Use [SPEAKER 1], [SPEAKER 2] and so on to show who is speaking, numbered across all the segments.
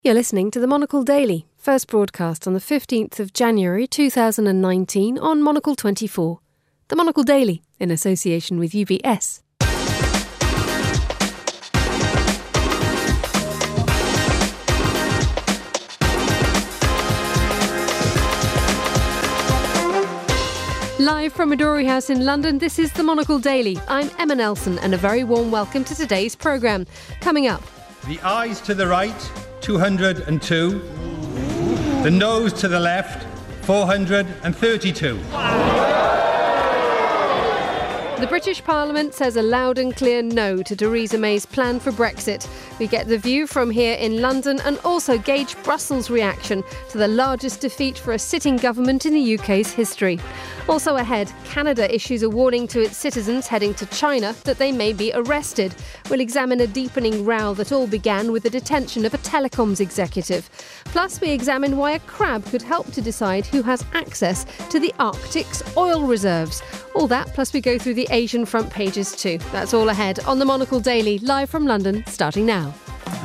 [SPEAKER 1] You're listening to the Monocle Daily, first broadcast on the 15th of January 2019 on Monocle 24. The Monocle Daily, in association with UBS. Live from Midori House in London, this is the Monocle Daily. I'm Emma Nelson and a very warm welcome to today's programme. Coming up.
[SPEAKER 2] The eyes to the right, 202. The nose to the left, 432.
[SPEAKER 1] The British Parliament says a loud and clear no to Theresa May's plan for Brexit. We get the view from here in London and also gauge Brussels' reaction to the largest defeat for a sitting government in the UK's history. Also ahead, Canada issues a warning to its citizens heading to China that they may be arrested. We'll examine a deepening row that all began with the detention of a telecoms executive. Plus, we examine why a crab could help to decide who has access to the Arctic's oil reserves. All that, plus we go through the Asian front pages too. That's all ahead on the Monocle Daily, live from London, starting now.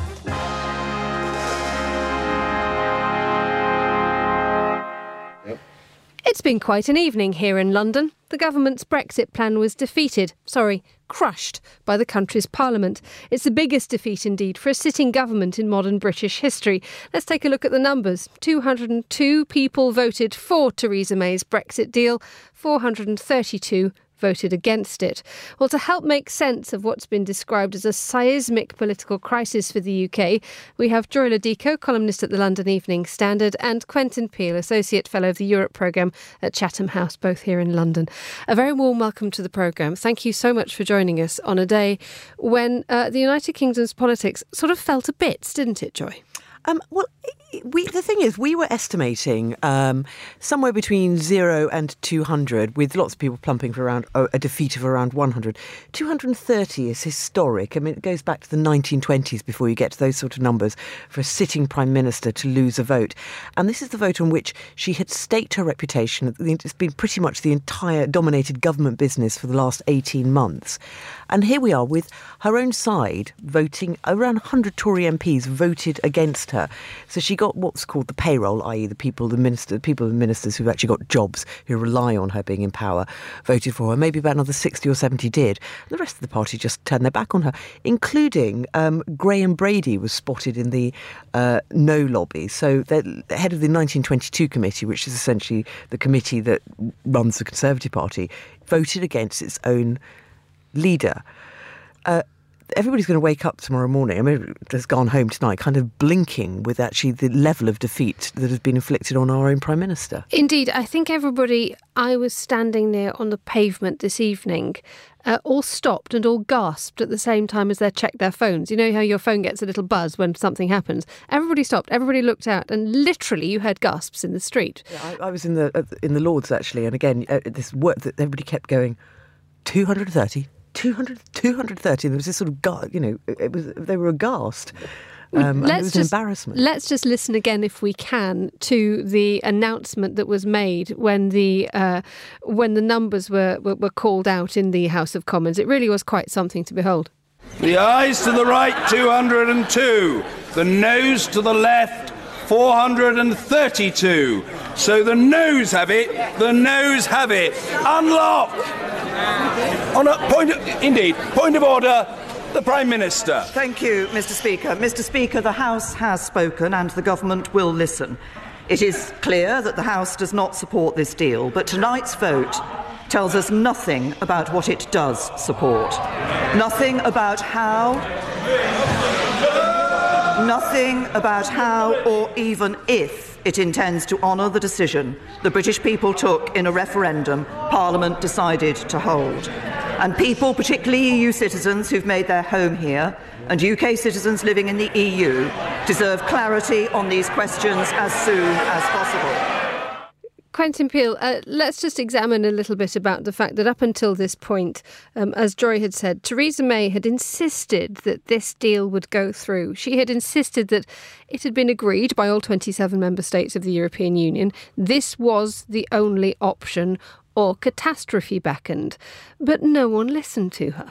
[SPEAKER 1] It's been quite an evening here in London. The government's Brexit plan was crushed by the country's parliament. It's the biggest defeat indeed for a sitting government in modern British history. Let's take a look at the numbers. 202 people voted for Theresa May's Brexit deal, 432 voted against it. Well, to help make sense of what's been described as a seismic political crisis for the UK, we have Joy Ladico, columnist at the London Evening Standard, and Quentin Peel, Associate Fellow of the Europe Programme at Chatham House, both here in London. A very warm welcome to the programme. Thank you so much for joining us on a day when the United Kingdom's politics sort of felt a bit, didn't it, Joy?
[SPEAKER 3] The thing is, we were estimating somewhere between 0 and 200, with lots of people plumping for around a defeat of around 100. 230 is historic. I mean, it goes back to the 1920s before you get to those sort of numbers for a sitting Prime Minister to lose a vote. And this is the vote on which she had staked her reputation. It's been pretty much the entire dominated government business for the last 18 months. And here we are with her own side voting, around 100 Tory MPs voted against her. So she got what's called the payroll, i.e. the people and ministers who've actually got jobs, who rely on her being in power, voted for her. Maybe about another 60 or 70 did. The rest of the party just turned their back on her, including Graham Brady was spotted in the no lobby. So the head of the 1922 committee, which is essentially the committee that runs the Conservative Party, voted against its own leader. Everybody's going to wake up tomorrow morning, I mean, has gone home tonight, kind of blinking with actually the level of defeat that has been inflicted on our own Prime Minister.
[SPEAKER 1] Indeed, I think I was standing near on the pavement this evening, all stopped and all gasped at the same time as they checked their phones. You know how your phone gets a little buzz when something happens? Everybody stopped, everybody looked out, and literally you heard gasps in the street. Yeah,
[SPEAKER 3] I was in the Lords, actually, and again, this work that everybody kept going, 230, 230, and there was this sort of, they were aghast. It was an embarrassment.
[SPEAKER 1] Let's just listen again, if we can, to the announcement that was made when the numbers were called out in the House of Commons. It really was quite something to behold.
[SPEAKER 4] The ayes to the right, 202. The noes to the left, 432. So the noes have it. The noes have it. Unlocked. On a point of order, the Prime Minister.
[SPEAKER 5] Thank you, Mr. Speaker. Mr. Speaker, the House has spoken and the government will listen. It is clear that the House does not support this deal, but tonight's vote tells us nothing about what it does support. Nothing about how or even if it intends to honour the decision the British people took in a referendum Parliament decided to hold. And people, particularly EU citizens who've made their home here, and UK citizens living in the EU, deserve clarity on these questions as soon as possible.
[SPEAKER 1] Quentin Peel, let's just examine a little bit about the fact that up until this point, as Joy had said, Theresa May had insisted that this deal would go through. She had insisted that it had been agreed by all 27 member states of the European Union. This was the only option, or catastrophe beckoned. But no one listened to her.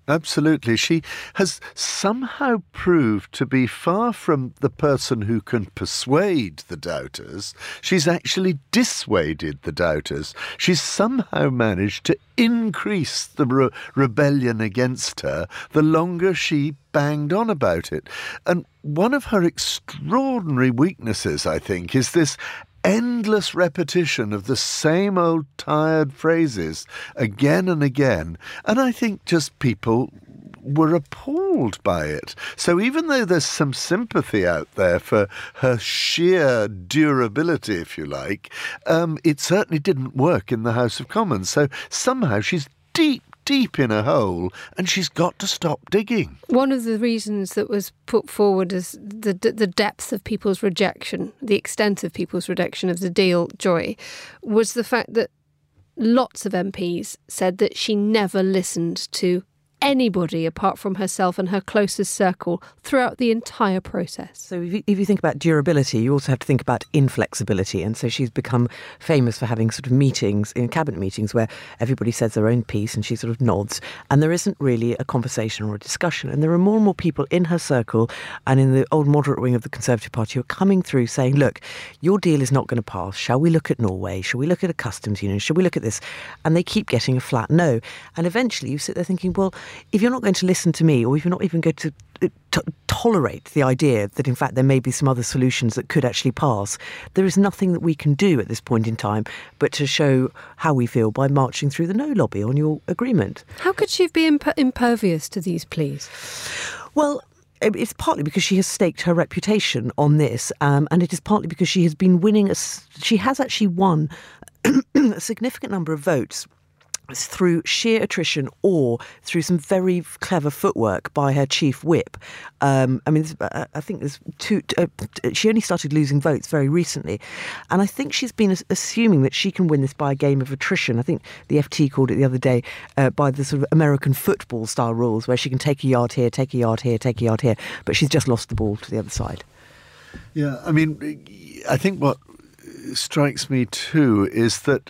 [SPEAKER 6] Absolutely. She has somehow proved to be far from the person who can persuade the doubters. She's actually dissuaded the doubters. She's somehow managed to increase the rebellion against her the longer she banged on about it. And one of her extraordinary weaknesses, I think, is this endless repetition of the same old tired phrases again and again. And I think just people were appalled by it. So even though there's some sympathy out there for her sheer durability, if you like, it certainly didn't work in the House of Commons. So somehow she's deep in a hole, and she's got to stop digging.
[SPEAKER 1] One of the reasons that was put forward as the depth of people's rejection, the extent of people's rejection of the deal, Joy, was the fact that lots of MPs said that she never listened to anybody apart from herself and her closest circle throughout the entire process.
[SPEAKER 3] So if you think about durability, you also have to think about inflexibility. And so she's become famous for having sort of meetings, in cabinet meetings, where everybody says their own piece and she sort of nods. And there isn't really a conversation or a discussion. And there are more and more people in her circle and in the old moderate wing of the Conservative Party who are coming through saying, look, your deal is not going to pass. Shall we look at Norway? Shall we look at a customs union? Shall we look at this? And they keep getting a flat no. And eventually you sit there thinking, well, if you're not going to listen to me, or if you're not even going to tolerate the idea that, in fact, there may be some other solutions that could actually pass, there is nothing that we can do at this point in time but to show how we feel by marching through the no lobby on your agreement.
[SPEAKER 1] How could she be impervious to these pleas?
[SPEAKER 3] Well, it's partly because she has staked her reputation on this, and it is partly because she has been winning. She has actually won a significant number of votes through sheer attrition or through some very clever footwork by her chief whip. I think there's she only started losing votes very recently. And I think she's been assuming that she can win this by a game of attrition. I think the FT called it the other day by the sort of American football style rules where she can take a yard here, take a yard here, take a yard here. But she's just lost the ball to the other side.
[SPEAKER 6] Yeah, I mean, I think what strikes me too is that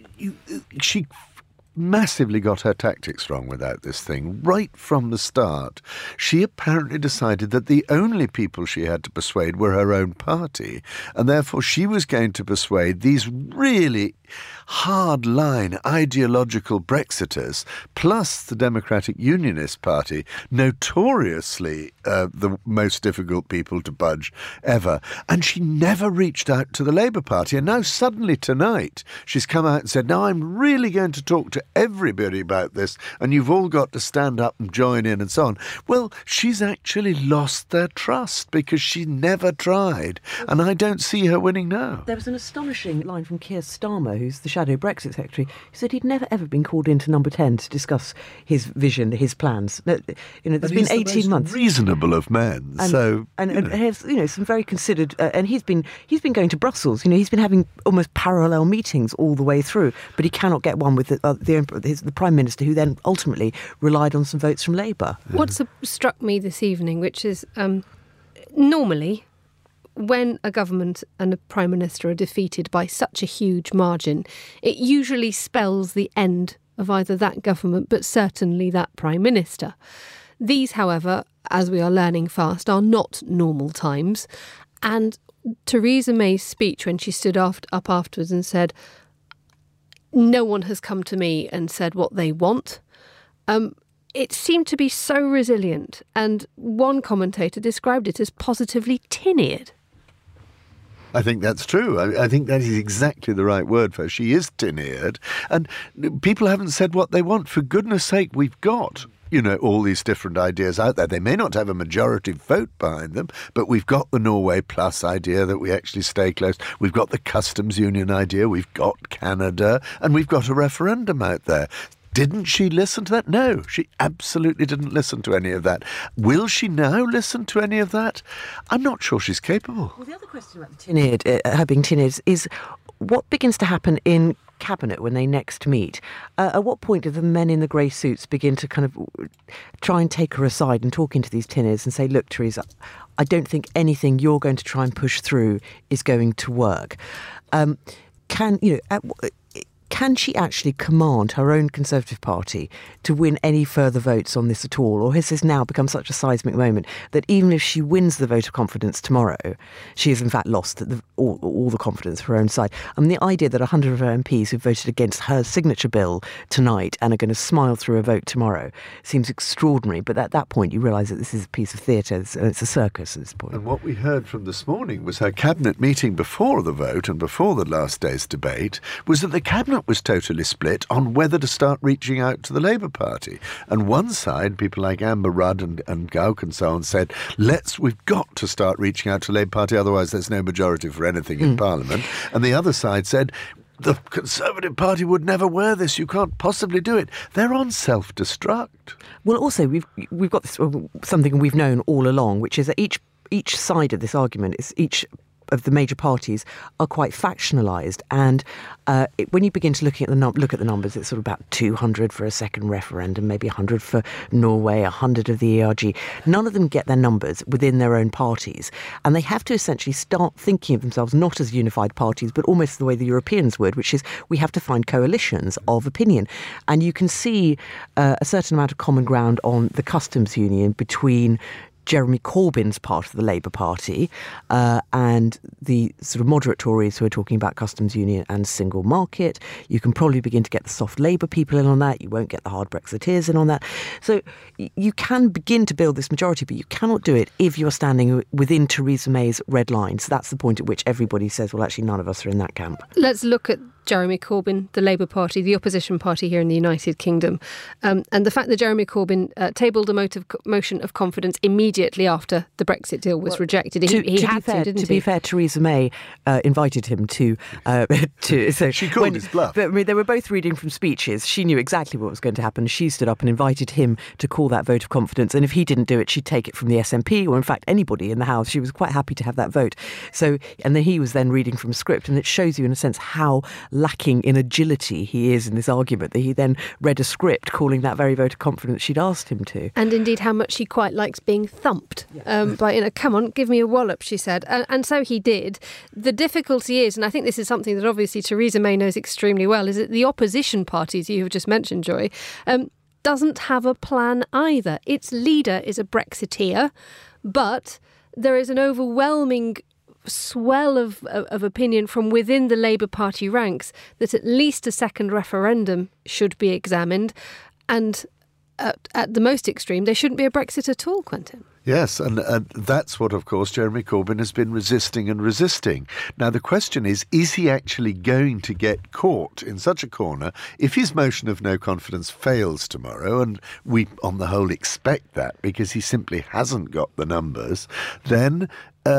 [SPEAKER 6] she massively got her tactics wrong without this thing. Right from the start, she apparently decided that the only people she had to persuade were her own party, and therefore she was going to persuade these really hard-line ideological Brexiters, plus the Democratic Unionist Party, notoriously the most difficult people to budge ever. And she never reached out to the Labour Party. And now suddenly tonight, she's come out and said, now I'm really going to talk to everybody about this, and you've all got to stand up and join in and so on. Well, she's actually lost their trust because she never tried, and I don't see her winning now.
[SPEAKER 3] There was an astonishing line from Keir Starmer, who's the shadow Brexit secretary, who said he'd never ever been called into Number 10 to discuss his vision, his plans. There's been 18 months.
[SPEAKER 6] Reasonable of men,
[SPEAKER 3] and has some very considered. And he's been going to Brussels. He's been having almost parallel meetings all the way through, but he cannot get one with the Prime Minister, who then ultimately relied on some votes from Labour.
[SPEAKER 1] What's struck me this evening, which is normally, when a government and a Prime Minister are defeated by such a huge margin, it usually spells the end of either that government, but certainly that Prime Minister. These, however, as we are learning fast, are not normal times. And Theresa May's speech, when she stood up afterwards and said, no one has come to me and said what they want, it seemed to be so resilient. And one commentator described it as positively tin-eared.
[SPEAKER 6] I think that's true. I think that is exactly the right word for her. She is tin-eared, and people haven't said what they want. For goodness sake, we've got, all these different ideas out there. They may not have a majority vote behind them, but we've got the Norway Plus idea that we actually stay close. We've got the customs union idea. We've got Canada, and we've got a referendum out there. Didn't she listen to that? No, she absolutely didn't listen to any of that. Will she now listen to any of that? I'm not sure she's capable.
[SPEAKER 3] Well, the other question about the tin-eared, her being tin-eared, is what begins to happen in Cabinet when they next meet? At what point do the men in the grey suits begin to kind of try and take her aside and talk into these tin-ears and say, look, Theresa, I don't think anything you're going to try and push through is going to work. Can can she actually command her own Conservative Party to win any further votes on this at all? Or has this now become such a seismic moment that even if she wins the vote of confidence tomorrow, she has in fact lost all the confidence for her own side? I mean, the idea that 100 of her MPs who voted against her signature bill tonight and are going to smile through a vote tomorrow seems extraordinary. But at that point, you realise that this is a piece of theatre. It's a circus at this point.
[SPEAKER 6] And what we heard from this morning was her cabinet meeting before the vote and before the last day's debate was that the cabinet was totally split on whether to start reaching out to the Labour Party. And one side, people like Amber Rudd and Gauck and so on, said, we've got to start reaching out to the Labour Party, otherwise there's no majority for anything in Parliament. And the other side said, the Conservative Party would never wear this. You can't possibly do it. They're on self-destruct. Well,
[SPEAKER 3] also, we've got this, something we've known all along, which is that each side of this argument is each of the major parties are quite factionalised, and when you begin to look at the numbers, it's sort of about 200 for a second referendum, maybe 100 for Norway, 100 of the ERG. None of them get their numbers within their own parties, and they have to essentially start thinking of themselves not as unified parties, but almost the way the Europeans would, which is we have to find coalitions of opinion. And you can see a certain amount of common ground on the customs union between Jeremy Corbyn's part of the Labour Party and the sort of moderate Tories who are talking about customs union and single market. You can probably begin to get the soft Labour people in on that. You won't get the hard Brexiteers in on that. So you can begin to build this majority, but you cannot do it if you're standing within Theresa May's red lines. That's the point at which everybody says, well, actually, none of us are in that camp.
[SPEAKER 1] Let's look at Jeremy Corbyn, the Labour Party, the opposition party here in the United Kingdom. And the fact that Jeremy Corbyn tabled a motion of confidence immediately after the Brexit deal was rejected. He had to, didn't he?
[SPEAKER 3] To be fair, Theresa May invited him to so
[SPEAKER 6] she called his bluff.
[SPEAKER 3] But, I mean, they were both reading from speeches. She knew exactly what was going to happen. She stood up and invited him to call that vote of confidence. And if he didn't do it, she'd take it from the SNP or, in fact, anybody in the House. She was quite happy to have that vote. So, and then he was then reading from script. And it shows you, in a sense, how lacking in agility he is in this argument, that he then read a script calling that very vote of confidence she'd asked him to.
[SPEAKER 1] And indeed how much he quite likes being thumped by, come on, give me a wallop, she said. And so he did. The difficulty is, and I think this is something that obviously Theresa May knows extremely well, is that the opposition parties you have just mentioned, Joy, doesn't have a plan either. Its leader is a Brexiteer, but there is an overwhelming swell of opinion from within the Labour Party ranks that at least a second referendum should be examined, and at the most extreme there shouldn't be a Brexit at all, Quentin.
[SPEAKER 6] Yes, and that's what, of course, Jeremy Corbyn has been resisting. Now, the question is he actually going to get caught in such a corner if his motion of no confidence fails tomorrow, and we, on the whole, expect that because he simply hasn't got the numbers, then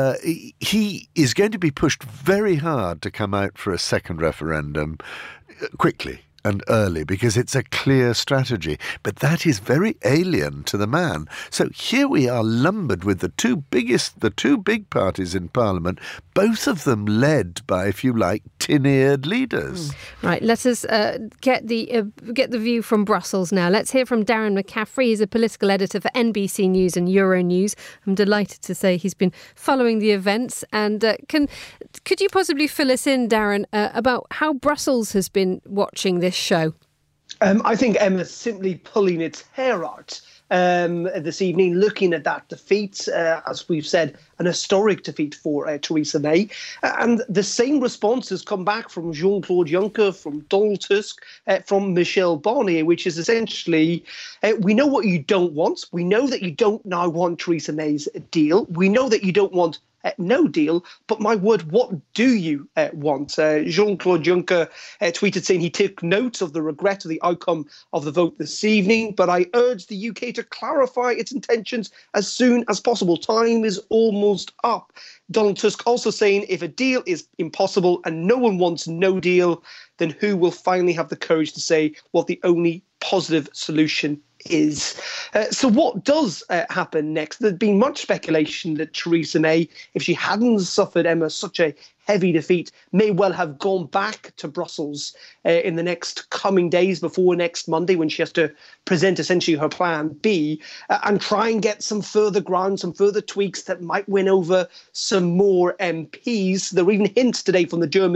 [SPEAKER 6] he is going to be pushed very hard to come out for a second referendum quickly and early, because it's a clear strategy. But that is very alien to the man. So here we are lumbered with the two big parties in Parliament, both of them led by, if you like, tin-eared leaders.
[SPEAKER 1] Right, let us get the view from Brussels now. Let's hear from Darren McCaffrey. He's a political editor for NBC News and Euronews. I'm delighted to say he's been following the events. And could you possibly fill us in, Darren, about how Brussels has been watching this show?
[SPEAKER 7] I think Emma's simply pulling its hair out this evening, looking at that defeat, as we've said, an historic defeat for Theresa May. And the same responses come back from Jean-Claude Juncker, from Donald Tusk, from Michel Barnier, which is essentially, we know what you don't want. We know that you don't now want Theresa May's deal. We know that you don't want no deal, but my word, what do you want? Jean-Claude Juncker tweeted saying he took note of the regret of the outcome of the vote this evening, but I urge the UK to clarify its intentions as soon as possible. Time is almost up. Donald Tusk also saying if a deal is impossible and no one wants no deal, then who will finally have the courage to say what the only positive solution is? So what does happen next? There's been much speculation that Theresa May, if she hadn't suffered, Emma, such a heavy defeat, may well have gone back to Brussels in the next coming days before next Monday, when she has to present essentially her plan B and try and get some further ground, some further tweaks that might win over some more MPs. There were even hints today from the Germans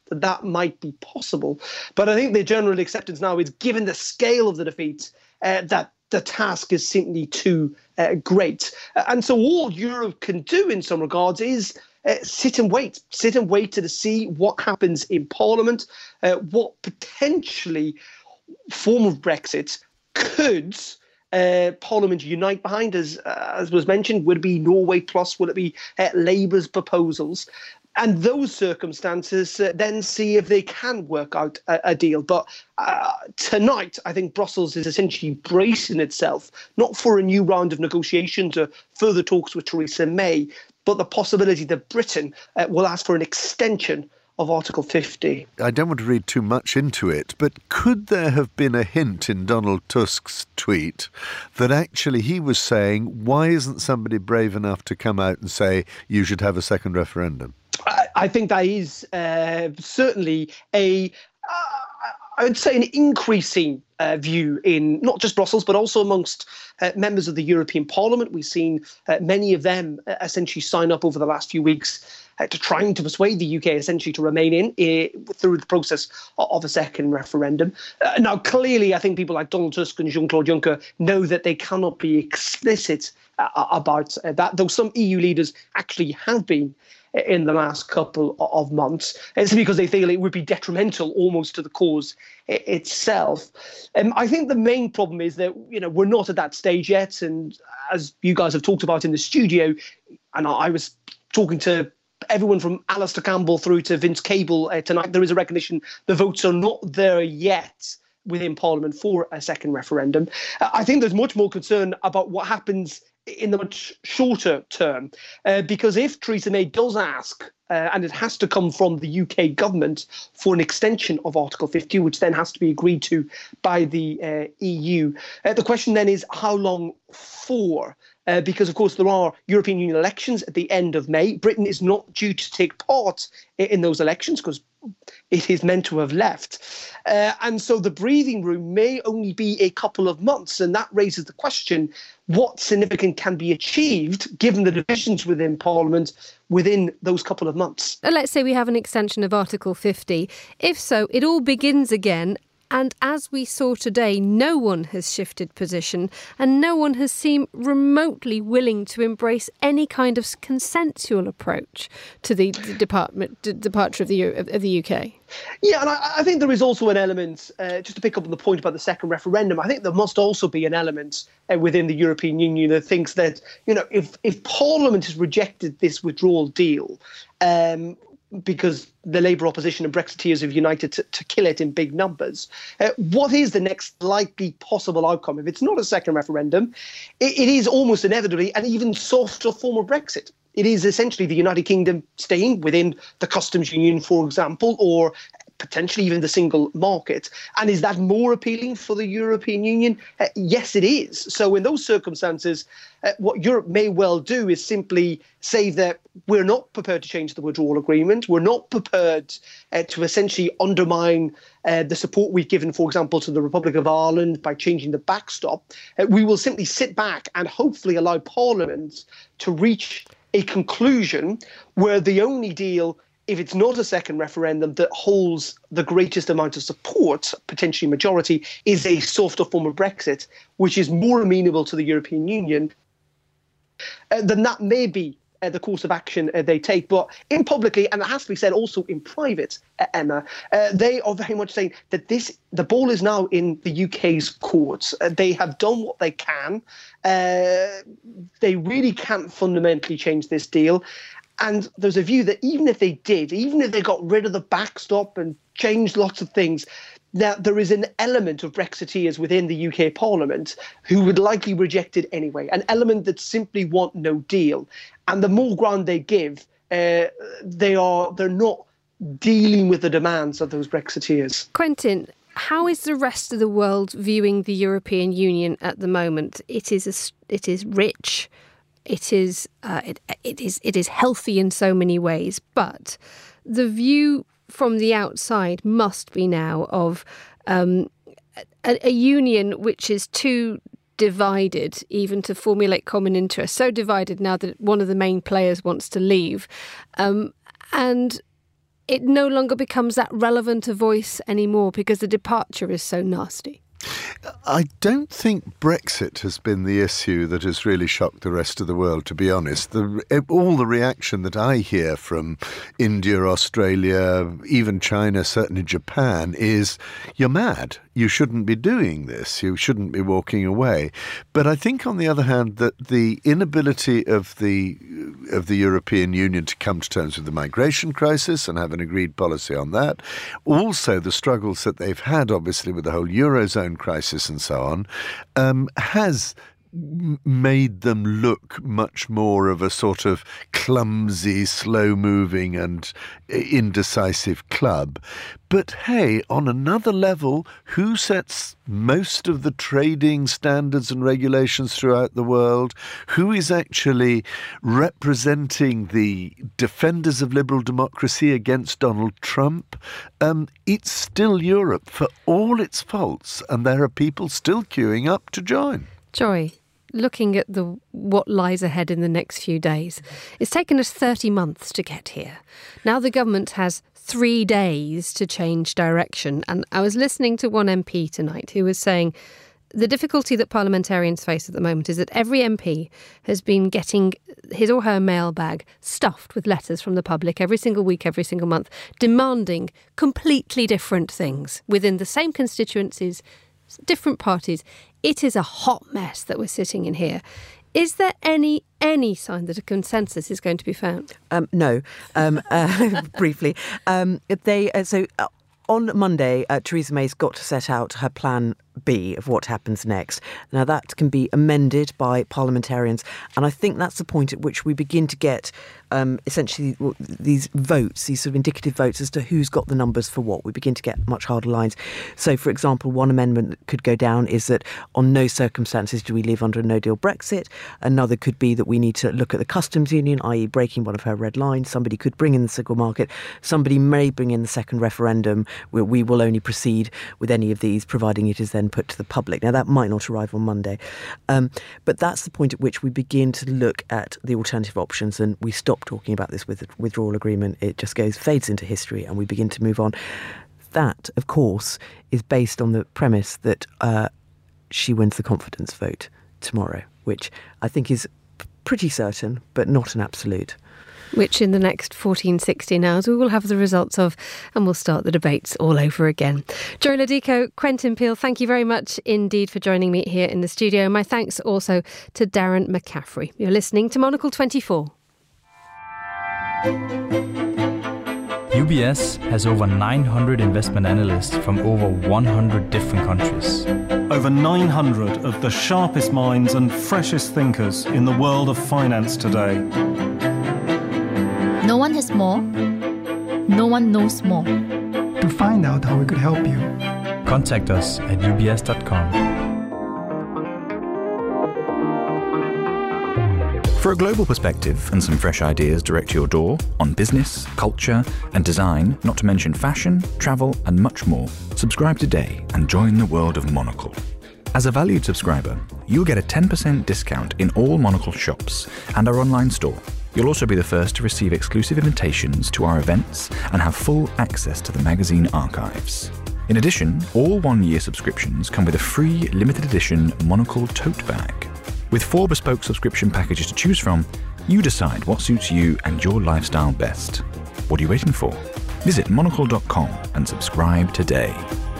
[SPEAKER 7] that that might be possible. But I think the general acceptance now is, given the scale of the defeat, that the task is simply too great. And so all Europe can do in some regards is sit and wait to see what happens in Parliament, what potentially form of Brexit could Parliament unite behind, as was mentioned. Would it be Norway Plus? Will it be Labour's proposals? And those circumstances then see if they can work out a deal. But tonight, I think Brussels is essentially bracing itself, not for a new round of negotiations or further talks with Theresa May, but the possibility that Britain will ask for an extension of Article 50.
[SPEAKER 6] I don't want to read too much into it, but could there have been a hint in Donald Tusk's tweet that actually he was saying, why isn't somebody brave enough to come out and say you should have a second referendum?
[SPEAKER 7] I think that is certainly I would say an increasing view in not just Brussels, but also amongst members of the European Parliament. We've seen many of them essentially sign up over the last few weeks to trying to persuade the UK essentially to remain in through the process of a second referendum. Now, clearly, I think people like Donald Tusk and Jean-Claude Juncker know that they cannot be explicit about that, though some EU leaders actually have been in the last couple of months. It's because they feel it would be detrimental almost to the cause itself. I think the main problem is that, we're not at that stage yet. And as you guys have talked about in the studio, and I was talking to everyone from Alistair Campbell through to Vince Cable tonight, there is a recognition the votes are not there yet within Parliament for a second referendum. I think there's much more concern about what happens in the much shorter term, because if Theresa May does ask, and it has to come from the UK government, for an extension of Article 50, which then has to be agreed to by the EU, the question then is how long for? Because, of course, there are European Union elections at the end of May. Britain is not due to take part in those elections because it is meant to have left. And so the breathing room may only be a couple of months. And that raises the question, what significant can be achieved, given the divisions within Parliament, within those couple of months?
[SPEAKER 1] Let's say we have an extension of Article 50. If so, it all begins again. And as we saw today, no one has shifted position and no one has seemed remotely willing to embrace any kind of consensual approach to the departure of the UK.
[SPEAKER 7] Yeah, and I think there is also an element, just to pick up on the point about the second referendum, I think there must also be an element within the European Union that thinks that, if Parliament has rejected this withdrawal deal, because the Labour opposition and Brexiteers have united to kill it in big numbers, what is the next likely possible outcome? If it's not a second referendum, it is almost inevitably an even softer form of Brexit. It is essentially the United Kingdom staying within the customs union, for example, or potentially even the single market. And is that more appealing for the European Union? Yes, it is. So in those circumstances, what Europe may well do is simply say that we're not prepared to change the withdrawal agreement. We're not prepared to essentially undermine the support we've given, for example, to the Republic of Ireland by changing the backstop. We will simply sit back and hopefully allow Parliament to reach a conclusion where the only deal, if it's not a second referendum, that holds the greatest amount of support, potentially majority, is a softer form of Brexit, which is more amenable to the European Union, then that may be the course of action they take. But in publicly, and it has to be said also in private, Emma, they are very much saying that the ball is now in the UK's courts. They have done what they can. They really can't fundamentally change this deal. And there's a view that even if they did, even if they got rid of the backstop and changed lots of things, that there is an element of Brexiteers within the UK Parliament who would likely reject it anyway, an element that simply want no deal. And the more ground they give, they're not dealing with the demands of those Brexiteers.
[SPEAKER 1] Quentin, how is the rest of the world viewing the European Union at the moment? It is rich. It is healthy in so many ways, but the view from the outside must be now of a union which is too divided even to formulate common interests. So divided now that one of the main players wants to leave, and it no longer becomes that relevant a voice anymore because the departure is so nasty?
[SPEAKER 6] I don't think Brexit has been the issue that has really shocked the rest of the world, to be honest. All the reaction that I hear from India, Australia, even China, certainly Japan, is, you're mad. You shouldn't be doing this. You shouldn't be walking away. But I think, on the other hand, that the inability of the European Union to come to terms with the migration crisis and have an agreed policy on that, also the struggles that they've had, obviously, with the whole Eurozone crisis and so on, has made them look much more of a sort of clumsy, slow-moving and indecisive club. But hey, on another level, who sets most of the trading standards and regulations throughout the world? Who is actually representing the defenders of liberal democracy against Donald Trump? It's still Europe, for all its faults, and there are people still queuing up to join.
[SPEAKER 1] Joy, looking at what lies ahead in the next few days, it's taken us 30 months to get here. Now the government has 3 days to change direction. And I was listening to one MP tonight who was saying the difficulty that parliamentarians face at the moment is that every MP has been getting his or her mailbag stuffed with letters from the public every single week, every single month, demanding completely different things within the same constituencies, different parties. It is a hot mess that we're sitting in here. Is there any sign that a consensus is going to be found?
[SPEAKER 3] No. Briefly. On Monday, Theresa May's got to set out her plan B of what happens next. Now, that can be amended by parliamentarians, and I think that's the point at which we begin to get essentially these votes, these sort of indicative votes as to who's got the numbers for what. We begin to get much harder lines. So, for example, one amendment that could go down is that on no circumstances do we live under a no-deal Brexit. Another could be that we need to look at the customs union, i.e. breaking one of her red lines. Somebody could bring in the single market. Somebody may bring in the second referendum, where we will only proceed with any of these, providing it is then put to the public. Now, that might not arrive on Monday. But that's the point at which we begin to look at the alternative options, and we stop talking about this with the withdrawal agreement. It just fades into history, and we begin to move on. That, of course, is based on the premise that she wins the confidence vote tomorrow, which I think is pretty certain, but not an absolute.
[SPEAKER 1] Which in the next 14, 16 hours we will have the results of, and we'll start the debates all over again. Joy Ladico, Quentin Peel, thank you very much indeed for joining me here in the studio. My thanks also to Darren McCaffrey. You're listening to Monocle 24.
[SPEAKER 8] UBS has over 900 investment analysts from over 100 different countries.
[SPEAKER 9] Over 900 of the sharpest minds and freshest thinkers in the world of finance today.
[SPEAKER 10] No one has more. No one knows more.
[SPEAKER 11] To find out how we could help you,
[SPEAKER 8] contact us at ubs.com.
[SPEAKER 12] For a global perspective and some fresh ideas direct to your door on business, culture and design, not to mention fashion, travel and much more, subscribe today and join the world of Monocle. As a valued subscriber, you'll get a 10% discount in all Monocle shops and our online store. You'll also be the first to receive exclusive invitations to our events and have full access to the magazine archives. In addition, all one-year subscriptions come with a free limited edition Monocle tote bag. With 4 bespoke subscription packages to choose from, you decide what suits you and your lifestyle best. What are you waiting for? Visit monocle.com and subscribe today.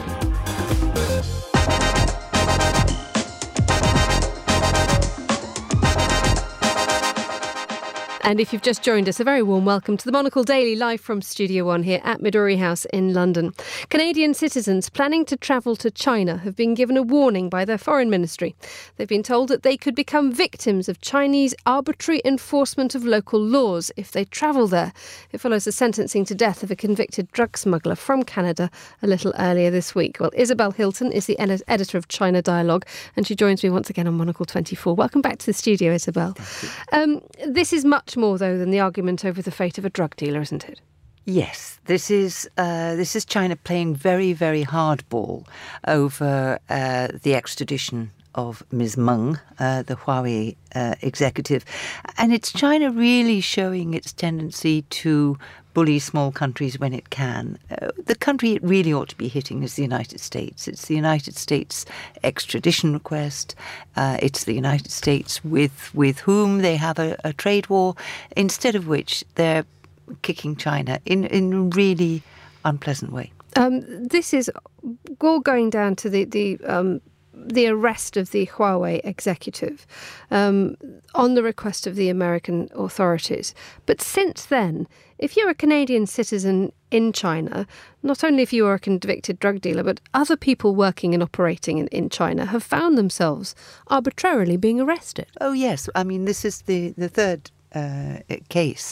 [SPEAKER 1] And if you've just joined us, a very warm welcome to the Monocle Daily, live from Studio One here at Midori House in London. Canadian citizens planning to travel to China have been given a warning by their foreign ministry. They've been told that they could become victims of Chinese arbitrary enforcement of local laws if they travel there. It follows the sentencing to death of a convicted drug smuggler from Canada a little earlier this week. Well, Isabel Hilton is the editor of China Dialogue, and she joins me once again on Monocle 24. Welcome back to the studio, Isabel. This is much more, though, than the argument over the fate of a drug dealer, isn't it?
[SPEAKER 13] Yes, this is China playing very, very hardball over the extradition of Ms. Meng, the Huawei executive. And it's China really showing its tendency to bully small countries when it can. The country it really ought to be hitting is the United States. It's the United States extradition request. It's the United States with whom they have a trade war, instead of which they're kicking China in a really unpleasant way.
[SPEAKER 1] This is all going down to the arrest of the Huawei executive on the request of the American authorities. But since then, if you're a Canadian citizen in China, not only if you are a convicted drug dealer, but other people working and operating in China have found themselves arbitrarily being arrested.
[SPEAKER 13] Oh, yes. I mean, this is the third case.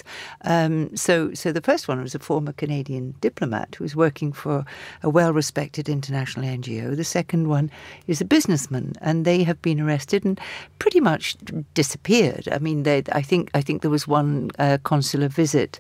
[SPEAKER 13] So the first one was a former Canadian diplomat who was working for a well-respected international NGO. The second one is a businessman, and they have been arrested and pretty much disappeared. I mean, I think there was one consular visit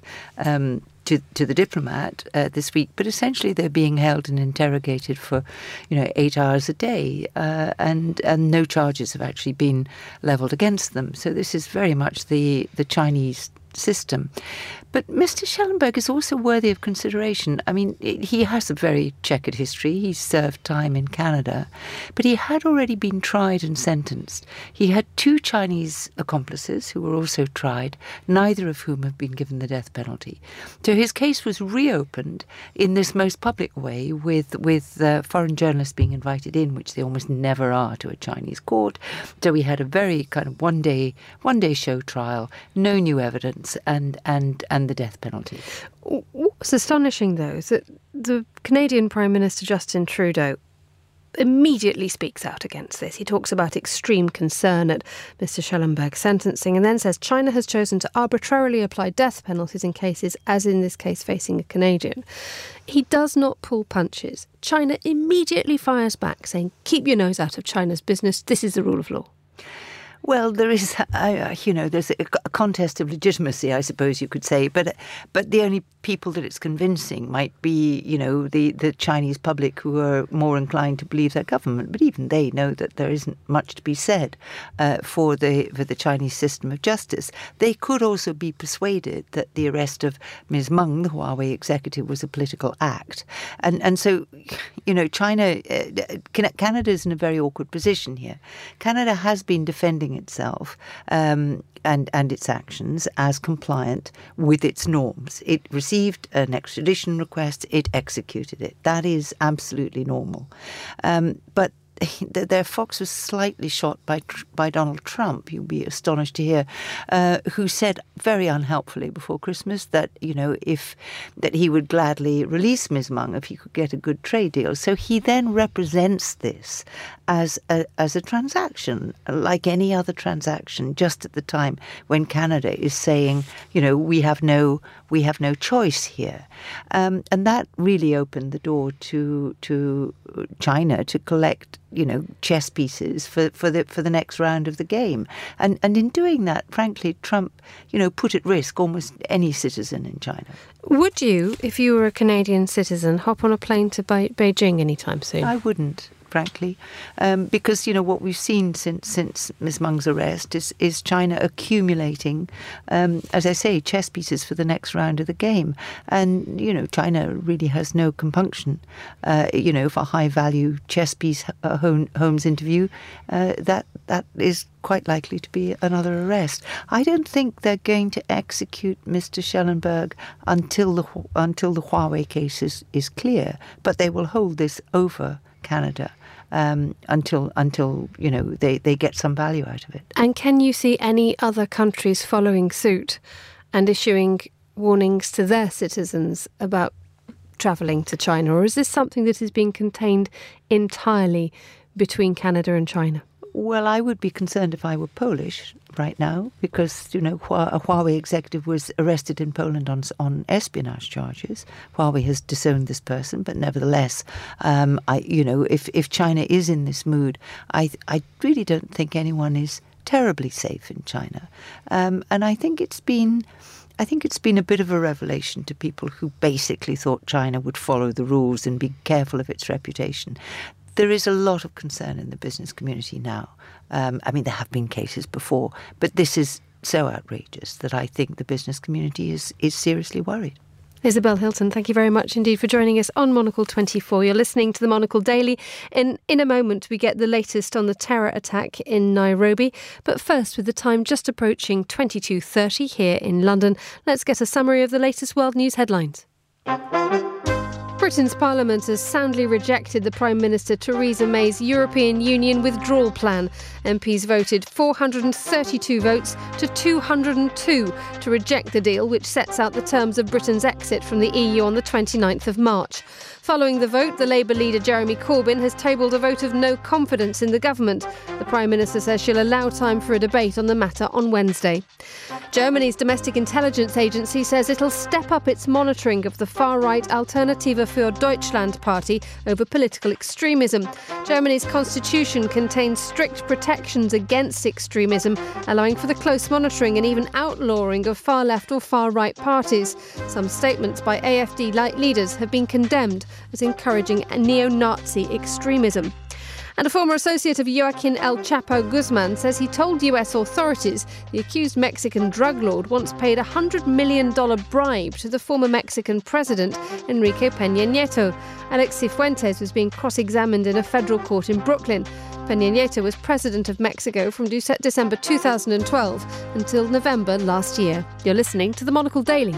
[SPEAKER 13] to the diplomat this week, but essentially they're being held and interrogated for 8 hours a day, and no charges have actually been levelled against them. So this is very much the Chinese system. But Mr. Schellenberg is also worthy of consideration. I mean, he has a very checkered history. He's served time in Canada, but he had already been tried and sentenced. He had 2 Chinese accomplices who were also tried, neither of whom have been given the death penalty. So his case was reopened in this most public way, with foreign journalists being invited in, which they almost never are to a Chinese court. So we had a very kind of one day show trial, no new evidence, and the death penalty.
[SPEAKER 1] What's astonishing, though, is that the Canadian Prime Minister Justin Trudeau immediately speaks out against this. He talks about extreme concern at Mr. Schellenberg's sentencing, and then says China has chosen to arbitrarily apply death penalties in cases, as in this case facing a Canadian. He does not pull punches. China immediately fires back, saying, keep your nose out of China's business. This is the rule of law.
[SPEAKER 13] Well, there is, there's a contest of legitimacy, I suppose you could say, but the only people that it's convincing might be, the Chinese public who are more inclined to believe their government. But even they know that there isn't much to be said for the Chinese system of justice. They could also be persuaded that the arrest of Ms. Meng, the Huawei executive, was a political act, and so, Canada's in a very awkward position here. Canada has been defending itself and its actions as compliant with its norms. It received an extradition request, it executed it. That is absolutely normal. But their fox was slightly shot by Donald Trump, you'll be astonished to hear, who said very unhelpfully before Christmas that, that he would gladly release Ms. Meng if he could get a good trade deal. So he then represents this as a transaction, like any other transaction, just at the time when Canada is saying, we have no choice here. And that really opened the door to China to collect chess pieces for the next round of the game. And in doing that, frankly, Trump, put at risk almost any citizen in China.
[SPEAKER 1] Would you, if you were a Canadian citizen, hop on a plane to Beijing anytime soon?
[SPEAKER 13] I wouldn't, frankly, because what we've seen since Ms. Meng's arrest is China accumulating, as I say, chess pieces for the next round of the game, and China really has no compunction. If a high value chess piece Holmes interview, that is quite likely to be another arrest. I don't think they're going to execute Mr. Schellenberg until the Huawei case is clear, but they will hold this over Canada until they get some value out of it.
[SPEAKER 1] And can you see any other countries following suit and issuing warnings to their citizens about travelling to China, or is this something that is being contained entirely between Canada and China?
[SPEAKER 13] Well, I would be concerned if I were Polish right now, because, a Huawei executive was arrested in Poland on espionage charges. Huawei has disowned this person, but nevertheless, if China is in this mood, I really don't think anyone is terribly safe in China. And I think it's been a bit of a revelation to people who basically thought China would follow the rules and be careful of its reputation. There is a lot of concern in the business community now. I mean, there have been cases before, but this is so outrageous that I think the business community is seriously worried.
[SPEAKER 1] Isabel Hilton, thank you very much indeed for joining us on Monocle 24. You're listening to the Monocle Daily. In a moment, we get the latest on the terror attack in Nairobi. But first, with the time just approaching 22:30 here in London, let's get a summary of the latest world news headlines. Britain's Parliament has soundly rejected the Prime Minister Theresa May's European Union withdrawal plan. MPs voted 432 votes to 202 to reject the deal, which sets out the terms of Britain's exit from the EU on the 29th of March. Following the vote, the Labour leader Jeremy Corbyn has tabled a vote of no confidence in the government. The Prime Minister says she'll allow time for a debate on the matter on Wednesday. Germany's domestic intelligence agency says it'll step up its monitoring of the far-right Alternative für Deutschland party over political extremism. Germany's constitution contains strict protections against extremism, allowing for the close monitoring and even outlawing of far-left or far-right parties. Some statements by AfD leaders have been condemned as encouraging neo-Nazi extremism. And a former associate of Joaquin El Chapo Guzman says he told US authorities the accused Mexican drug lord once paid a $100 million bribe to the former Mexican president, Enrique Peña Nieto. Alex Cifuentes was being cross-examined in a federal court in Brooklyn. Peña Nieto was president of Mexico from December 2012 until November last year. You're listening to the Monocle Daily.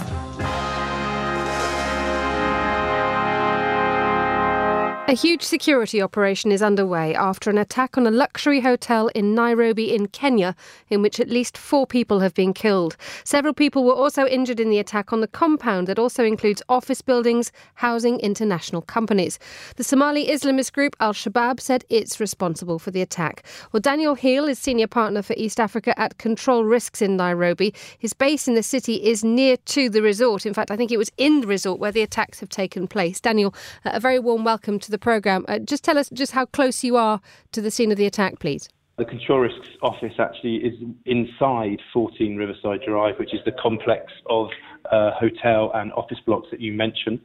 [SPEAKER 1] A huge security operation is underway after an attack on a luxury hotel in Nairobi in Kenya, in which at least 4 people have been killed. Several people were also injured in the attack on the compound that also includes office buildings housing international companies. The Somali Islamist group Al-Shabaab said it's responsible for the attack. Well, Daniel Heel is senior partner for East Africa at Control Risks in Nairobi. His base in the city is near to the resort. In fact, I think it was in the resort where the attacks have taken place. Daniel, a very warm welcome to the programme. Just tell us just how close you are to the scene of the attack, please.
[SPEAKER 14] The Control Risks office actually is inside 14 Riverside Drive, which is the complex of hotel and office blocks that you mentioned.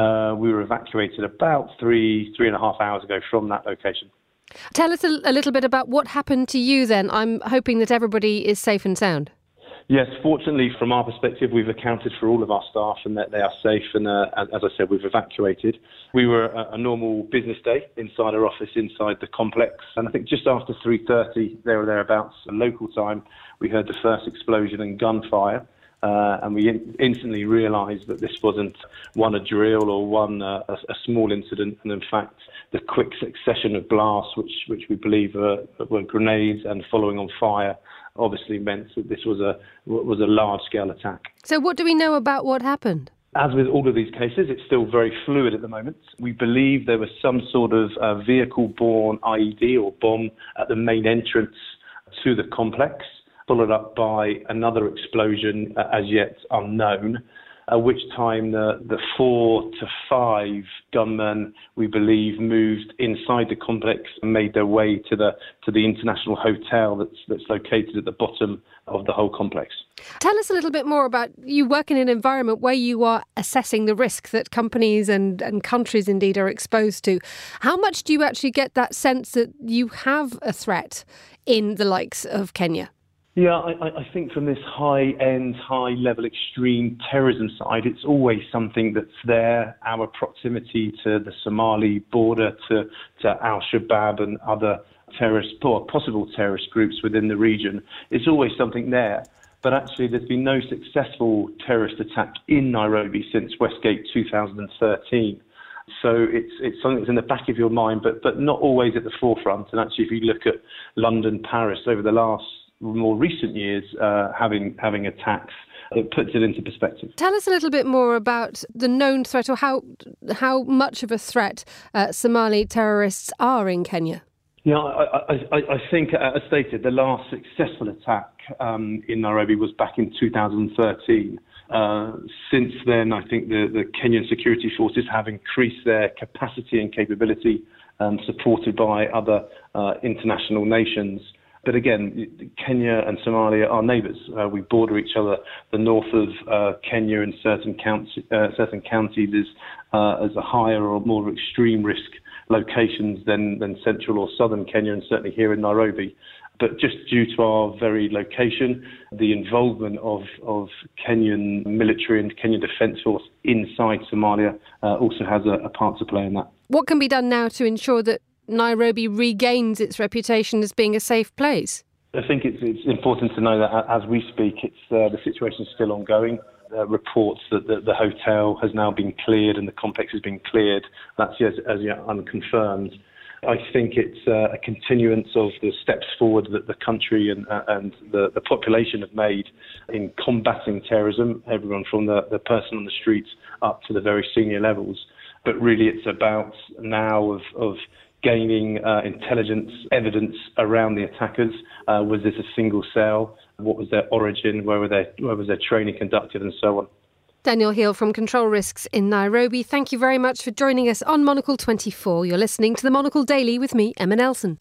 [SPEAKER 14] We were evacuated about three and a half hours ago from that location.
[SPEAKER 1] Tell us a little bit about what happened to you then. I'm hoping that everybody is safe and sound.
[SPEAKER 14] Yes, fortunately, from our perspective, we've accounted for all of our staff and that they are safe. And as I said, we've evacuated. We were a normal business day inside our office, inside the complex. And I think just after 3:30, there or thereabouts, local time, we heard the first explosion and gunfire. And we instantly realised that this wasn't a drill or a small incident. And in fact, the quick succession of blasts, which we believe were grenades and following on fire, obviously meant that this was a large-scale attack.
[SPEAKER 1] So what do we know about what happened?
[SPEAKER 14] As with all of these cases, it's still very fluid at the moment. We believe there was some sort of vehicle-borne IED or bomb at the main entrance to the complex, followed up by another explosion as yet unknown, at which time the 4 to 5 gunmen, we believe, moved inside the complex and made their way to the international hotel that's located at the bottom of the whole complex.
[SPEAKER 1] Tell us a little bit more about, you work in an environment where you are assessing the risk that companies and countries indeed are exposed to. How much do you actually get that sense that you have a threat in the likes of Kenya?
[SPEAKER 14] Yeah, I think from this high-end, high-level extreme terrorism side, it's always something that's there. Our proximity to the Somali border, to Al-Shabaab and other terrorist or possible terrorist groups within the region, it's always something there. But actually, there's been no successful terrorist attack in Nairobi since Westgate 2013. So it's something that's in the back of your mind, but not always at the forefront. And actually, if you look at London, Paris over the last more recent years, having attacks, it puts it into perspective.
[SPEAKER 1] Tell us a little bit more about the known threat, or how much of a threat Somali terrorists are in Kenya.
[SPEAKER 14] Yeah, I think, as stated, the last successful attack in Nairobi was back in 2013. Since then, I think the Kenyan security forces have increased their capacity and capability, supported by other international nations. But again, Kenya and Somalia are neighbours. We border each other. The north of Kenya in certain counties is a higher or more extreme risk locations than central or southern Kenya, and certainly here in Nairobi. But just due to our very location, the involvement of Kenyan military and Kenyan Defence Force inside Somalia also has a part to play in that.
[SPEAKER 1] What can be done now to ensure that Nairobi regains its reputation as being a safe place?
[SPEAKER 14] I think it's important to know that as we speak, the situation is still ongoing. Reports that the hotel has now been cleared and the complex has been cleared. That's as yet unconfirmed. I think it's a continuance of the steps forward that the country and the population have made in combating terrorism, everyone from the person on the streets up to the very senior levels. But really it's about now of gaining intelligence evidence around the attackers. Was this a single cell? What was their origin? Where was their training conducted, and so on?
[SPEAKER 1] Daniel Heal from Control Risks in Nairobi. Thank you very much for joining us on Monocle 24. You're listening to the Monocle Daily with me, Emma Nelson.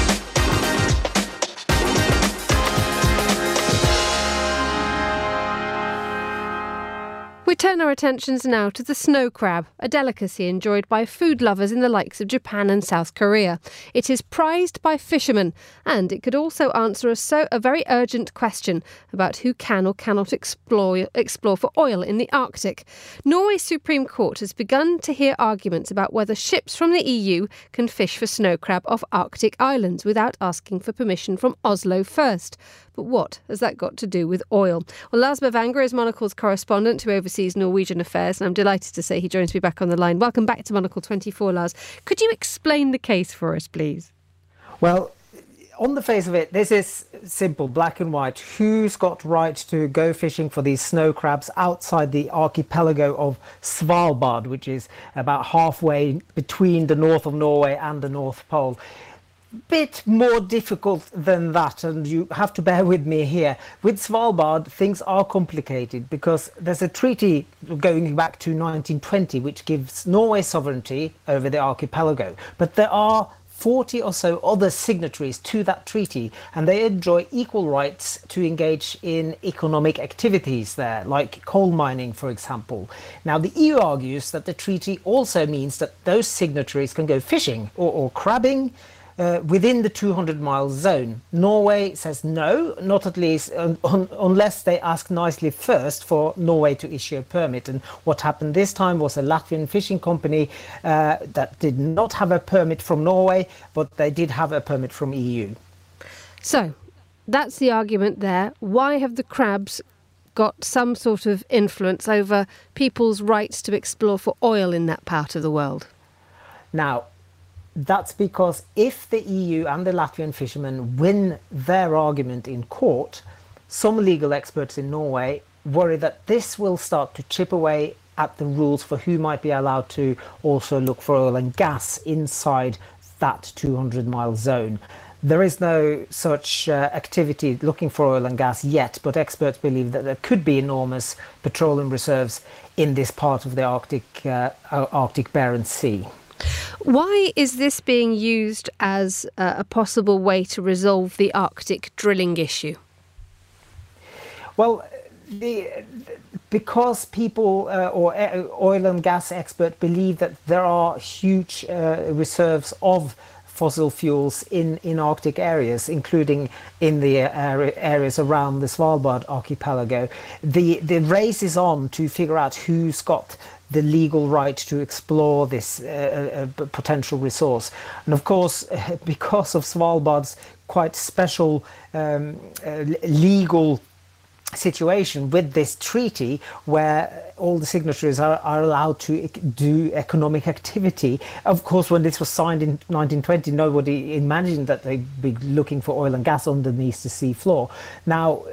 [SPEAKER 1] We turn our attentions now to the snow crab, a delicacy enjoyed by food lovers in the likes of Japan and South Korea. It is prized by fishermen, and it could also answer a very urgent question about who can or cannot explore for oil in the Arctic. Norway's Supreme Court has begun to hear arguments about whether ships from the EU can fish for snow crab off Arctic islands without asking for permission from Oslo first. But what has that got to do with oil? Well, Lars Bavanger is Monocle's correspondent who oversees Norwegian affairs, and I'm delighted to say he joins me back on the line. Welcome back to Monocle 24, Lars. Could you explain the case for us, please?
[SPEAKER 15] Well, on the face of it, this is simple, black and white. Who's got right to go fishing for these snow crabs outside the archipelago of Svalbard, which is about halfway between the north of Norway and the North Pole? Bit more difficult than that, and you have to bear with me here. With Svalbard, things are complicated because there's a treaty going back to 1920 which gives Norway sovereignty over the archipelago, but there are 40 or so other signatories to that treaty, and they enjoy equal rights to engage in economic activities there, like coal mining, for example. Now, the EU argues that the treaty also means that those signatories can go fishing or crabbing within the 200-mile zone. Norway says no, not at least unless they ask nicely first for Norway to issue a permit. And what happened this time was a Latvian fishing company that did not have a permit from Norway, but they did have a permit from EU.
[SPEAKER 1] So, that's the argument there. Why have the crabs got some sort of influence over people's rights to explore for oil in that part of the world?
[SPEAKER 15] Now, that's because if the EU and the Latvian fishermen win their argument in court, some legal experts in Norway worry that this will start to chip away at the rules for who might be allowed to also look for oil and gas inside that 200-mile zone. There is no such activity looking for oil and gas yet, but experts believe that there could be enormous petroleum reserves in this part of the Arctic Barents Sea.
[SPEAKER 1] Why is this being used as a possible way to resolve the Arctic drilling issue?
[SPEAKER 15] Well, because people or oil and gas experts believe that there are huge reserves of fossil fuels in Arctic areas, including in the areas around the Svalbard archipelago. The race is on to figure out who's got the legal right to explore this potential resource. And of course, because of Svalbard's quite special legal situation with this treaty where all the signatories are allowed to do economic activity. Of course, when this was signed in 1920, nobody imagined that they'd be looking for oil and gas underneath the sea floor. Now,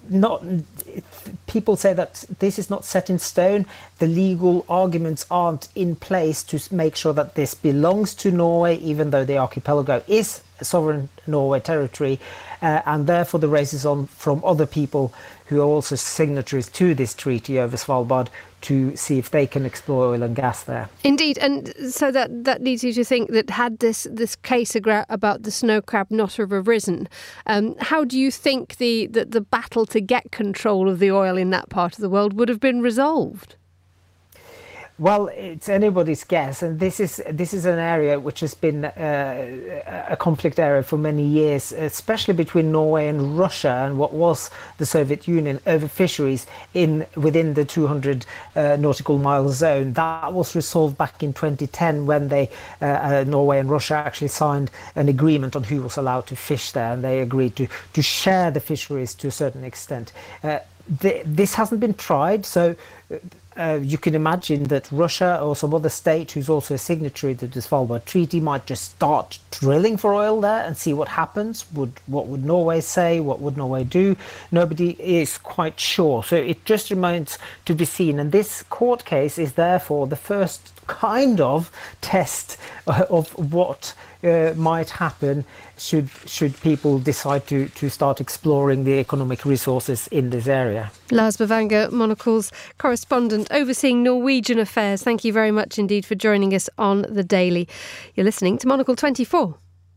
[SPEAKER 15] people say that this is not set in stone. The legal arguments aren't in place to make sure that this belongs to Norway, even though the archipelago is a sovereign Norway territory, and therefore the race is on from other people who are also signatories to this treaty over Svalbard to see if they can explore oil and gas there.
[SPEAKER 1] Indeed, and so that leads you to think that had this case about the snow crab not have arisen, how do you think the battle to get control of the oil in that part of the world would have been resolved?
[SPEAKER 15] Well, it's anybody's guess, and this is an area which has been a conflict area for many years, especially between Norway and Russia and what was the Soviet Union over fisheries within the 200 nautical mile zone. That was resolved back in 2010 when Norway and Russia actually signed an agreement on who was allowed to fish there, and they agreed to share the fisheries to a certain extent. This hasn't been tried, so you can imagine that Russia or some other state who's also a signatory to the Svalbard Treaty might just start drilling for oil there and see what happens. What would Norway say? What would Norway do? Nobody is quite sure. So it just remains to be seen. And this court case is therefore the first kind of test of what might happen should people decide to start exploring the economic resources in this area.
[SPEAKER 1] Lars Bavanger, Monocle's correspondent overseeing Norwegian affairs. Thank you very much indeed for joining us on The Daily. You're listening to Monocle 24.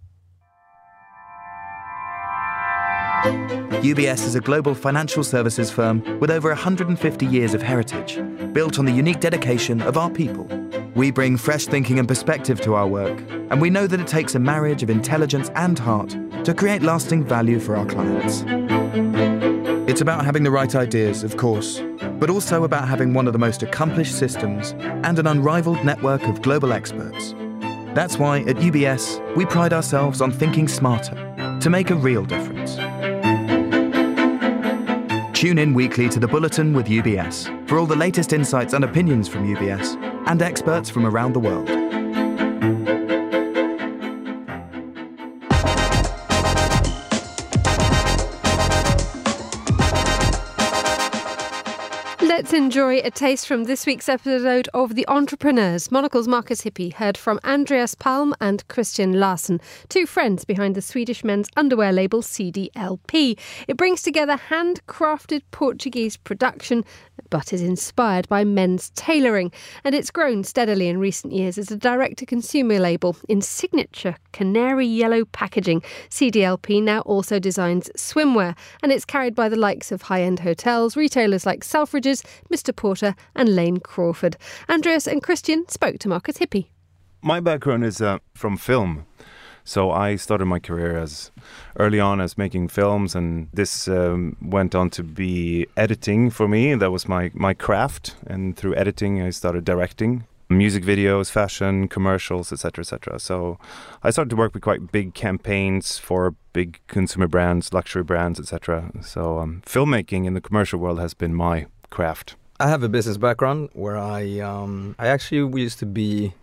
[SPEAKER 12] UBS is a global financial services firm with over 150 years of heritage, built on the unique dedication of our people. We bring fresh thinking and perspective to our work, and we know that it takes a marriage of intelligence and heart to create lasting value for our clients. It's about having the right ideas, of course, but also about having one of the most accomplished systems and an unrivaled network of global experts. That's why at UBS, we pride ourselves on thinking smarter to make a real difference. Tune in weekly to The Bulletin with UBS for all the latest insights and opinions from UBS and experts from around the world.
[SPEAKER 1] Let's enjoy a taste from this week's episode of The Entrepreneurs. Monocle's Marcus Hippie heard from Andreas Palm and Christian Larsson, two friends behind the Swedish men's underwear label CDLP. It brings together handcrafted Portuguese production, but is inspired by men's tailoring. And it's grown steadily in recent years as a direct-to-consumer label in signature canary yellow packaging. CDLP now also designs swimwear, and it's carried by the likes of high-end hotels, retailers like Selfridges, Mr. Porter and Lane Crawford. Andreas and Christian spoke to Marcus Hippie.
[SPEAKER 16] My background is from film. So I started my career early on as making films, and this went on to be editing for me. That was my craft, and through editing I started directing music videos, fashion, commercials, etc., etc. So I started to work with quite big campaigns for big consumer brands, luxury brands, etc. So filmmaking in the commercial world has been my craft.
[SPEAKER 17] I have a business background where I actually used to be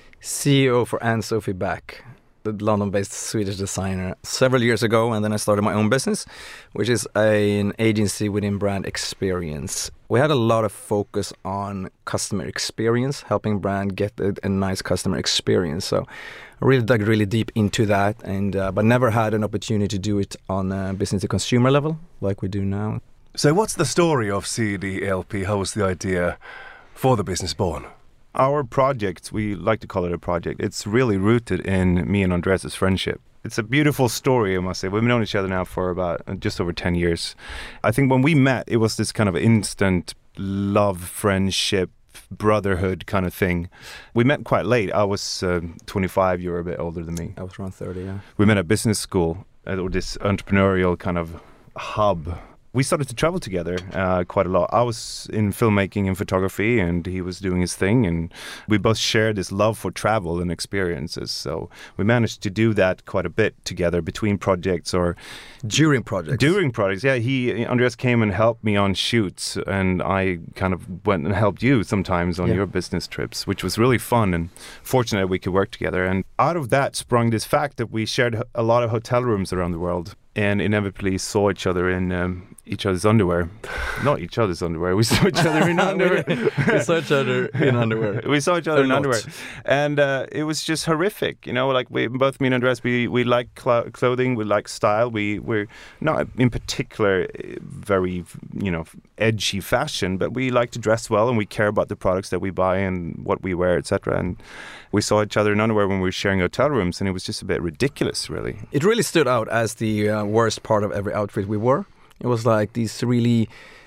[SPEAKER 17] CEO for Anne Sophie Back, the London-based Swedish designer, several years ago, and then I started my own business, which is an agency within brand experience. We had a lot of focus on customer experience, helping brand get a nice customer experience. So I really dug really deep into that, but never had an opportunity to do it on a business-to-consumer level like we do now.
[SPEAKER 18] So what's the story of CDLP? How was the idea for the business born?
[SPEAKER 16] Our project, we like to call it a project, it's really rooted in me and Andreas' friendship. It's a beautiful story, I must say. We've known each other now for about just over 10 years. I think when we met, it was this kind of instant love, friendship, brotherhood kind of thing. We met quite late. I was 25, you were a bit older than me.
[SPEAKER 17] I was around 30, yeah.
[SPEAKER 16] We met at business school, or this entrepreneurial kind of hub. We started to travel together quite a lot. I was in filmmaking and photography, and he was doing his thing, and we both shared this love for travel and experiences. So we managed to do that quite a bit together between projects or
[SPEAKER 17] during projects.
[SPEAKER 16] During projects, yeah. Andreas came and helped me on shoots, and I kind of went and helped you sometimes on your business trips, which was really fun and fortunate we could work together. And out of that sprung this fact that we shared a lot of hotel rooms around the world, and inevitably saw each other in each other's underwear. Not each other's underwear. We saw each other in underwear.
[SPEAKER 17] We saw each other in underwear.
[SPEAKER 16] We saw each other in underwear. And it was just horrific. You know, like both me and Andreas, we like clothing, we like style. We're not in particular very, edgy fashion, but we like to dress well, and we care about the products that we buy and what we wear, etc. And we saw each other in underwear when we were sharing hotel rooms, and it was just a bit ridiculous, really.
[SPEAKER 17] It really stood out as the worst part of every outfit we wore. It was like these really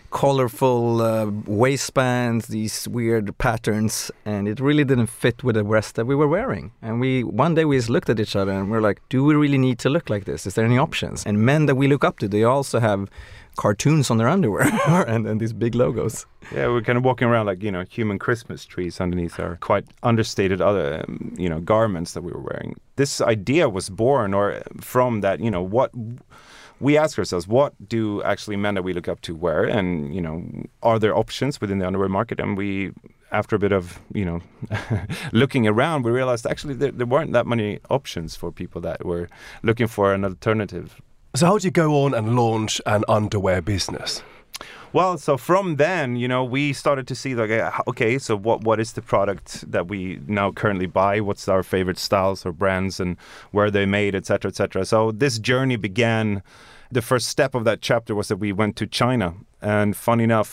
[SPEAKER 17] colorful waistbands, these weird patterns, and it really didn't fit with the rest that we were wearing. And one day we just looked at each other and we're like, do we really need to look like this? Is there any options? And men that we look up to, they also have cartoons on their underwear and these big logos.
[SPEAKER 16] Yeah, we're kind of walking around like, human Christmas trees underneath our quite understated other, garments that we were wearing. This idea was born from that, what we ask ourselves, what do actually men that we look up to wear? And, are there options within the underwear market? And we, after a bit of, looking around, we realized actually there weren't that many options for people that were looking for an alternative.
[SPEAKER 18] So how do you go on and launch an underwear business?
[SPEAKER 16] Well, so from then, we started to see okay, so what is the product that we now currently buy? What's our favorite styles or brands and where they're made, et cetera, et cetera. So this journey began. The first step of that chapter was that we went to China. And funny enough,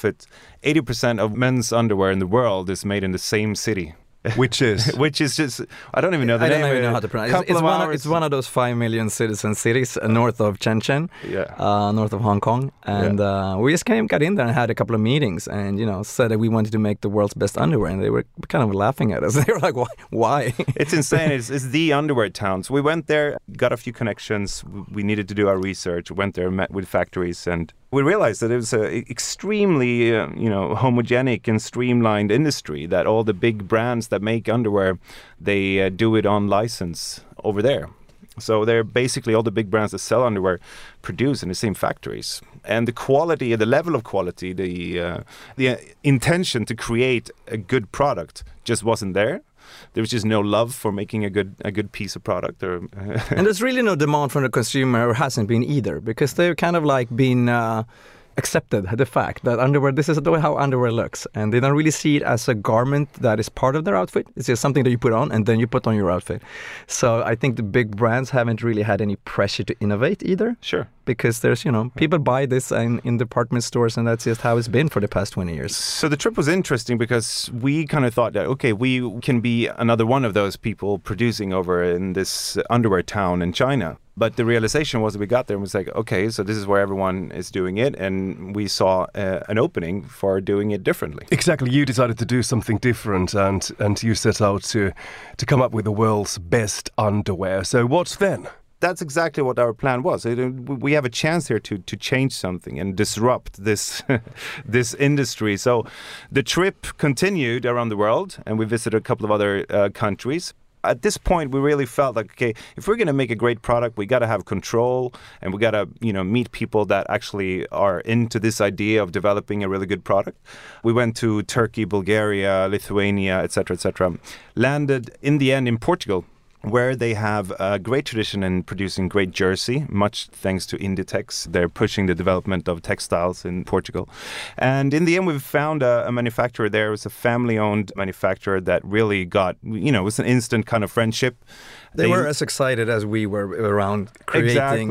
[SPEAKER 16] 80% of men's underwear in the world is made in the same city.
[SPEAKER 18] Which is
[SPEAKER 16] just, I don't even know the name.
[SPEAKER 17] I don't even know how to pronounce it. It's one of those 5 million citizen cities north of Shenzhen, north of Hong Kong. And we just got in there and had a couple of meetings and, said that we wanted to make the world's best underwear. And they were kind of laughing at us. They were like, why?
[SPEAKER 16] It's insane. It's the underwear town. So we went there, got a few connections. We needed to do our research, went there, met with factories, and we realized that it was an extremely, homogenic and streamlined industry, that all the big brands that make underwear, they do it on license over there. So they're basically all the big brands that sell underwear produce in the same factories. And the quality, the level of quality, the intention to create a good product just wasn't there. There was just no love for making a good piece of product. And
[SPEAKER 17] there's really no demand from the consumer, or hasn't been either, because they've kind of like been accepted the fact that underwear, this is how underwear looks, and they don't really see it as a garment that is part of their outfit. It's just something that you put on and then you put on your outfit. So I think the big brands haven't really had any pressure to innovate either.
[SPEAKER 16] Sure.
[SPEAKER 17] Because there's, people buy this in department stores, and that's just how it's been for the past 20 years.
[SPEAKER 16] So the trip was interesting because we kind of thought that, okay, we can be another one of those people producing over in this underwear town in China. But the realization was that we got there and was like, okay, so this is where everyone is doing it. And we saw an opening for doing it differently.
[SPEAKER 18] Exactly. You decided to do something different and you set out to come up with the world's best underwear. So what's then?
[SPEAKER 16] That's exactly what our plan was. We have a chance here to change something and disrupt this this industry. So the trip continued around the world, and we visited a couple of other countries. At this point, we really felt like, okay, if we're going to make a great product, we got to have control, and we got to, meet people that actually are into this idea of developing a really good product. We went to Turkey, Bulgaria, Lithuania, etc., etc. Landed in the end in Portugal, where they have a great tradition in producing great jersey, much thanks to Inditex. They're pushing the development of textiles in Portugal. And in the end, we found a manufacturer there. It was a family-owned manufacturer that really got, it was an instant kind of friendship.
[SPEAKER 17] They were as excited as we were around creating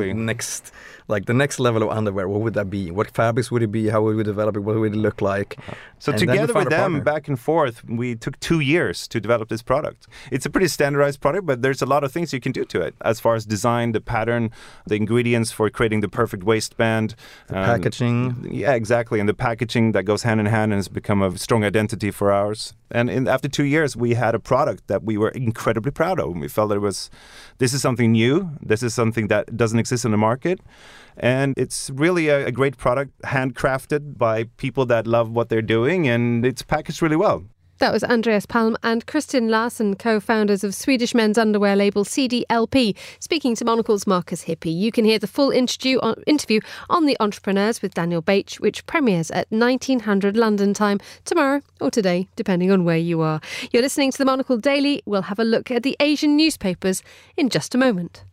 [SPEAKER 17] the next level of underwear. What would that be? What fabrics would it be? How would we develop it? What would it look like?
[SPEAKER 16] So together with them, back and forth, we took 2 years to develop this product. It's a pretty standardized product, but there's a lot of things you can do to it as far as design, the pattern, the ingredients for creating the perfect waistband.
[SPEAKER 17] The packaging.
[SPEAKER 16] Yeah, exactly. And the packaging that goes hand in hand and has become a strong identity for ours. And after 2 years, we had a product that we were incredibly proud of. We felt that this is something new. This is something that doesn't exist in the market. And it's really a great product, handcrafted by people that love what they're doing, and it's packaged really well.
[SPEAKER 1] That was Andreas Palm and Kristin Larsson, co-founders of Swedish men's underwear label CDLP, speaking to Monocle's Marcus Hippie. You can hear the full interview on The Entrepreneurs with Daniel Bache, which premieres at 1900 London time tomorrow or today, depending on where you are. You're listening to the Monocle Daily. We'll have a look at the Asian newspapers in just a moment.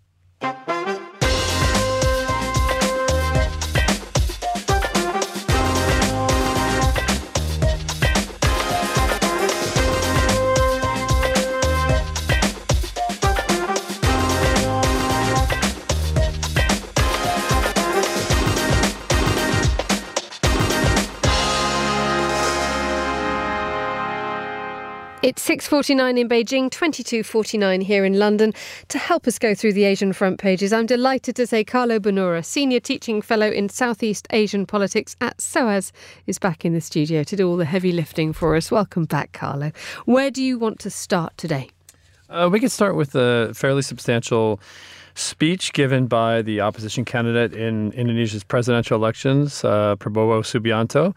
[SPEAKER 1] It's 6:49 in Beijing, 22:49 here in London. To help us go through the Asian front pages, I'm delighted to say Carlo Bonura, Senior Teaching Fellow in Southeast Asian Politics at SOAS, is back in the studio to do all the heavy lifting for us. Welcome back, Carlo. Where do you want to start today?
[SPEAKER 19] We could start with a fairly substantial speech given by the opposition candidate in Indonesia's presidential elections, Prabowo Subianto.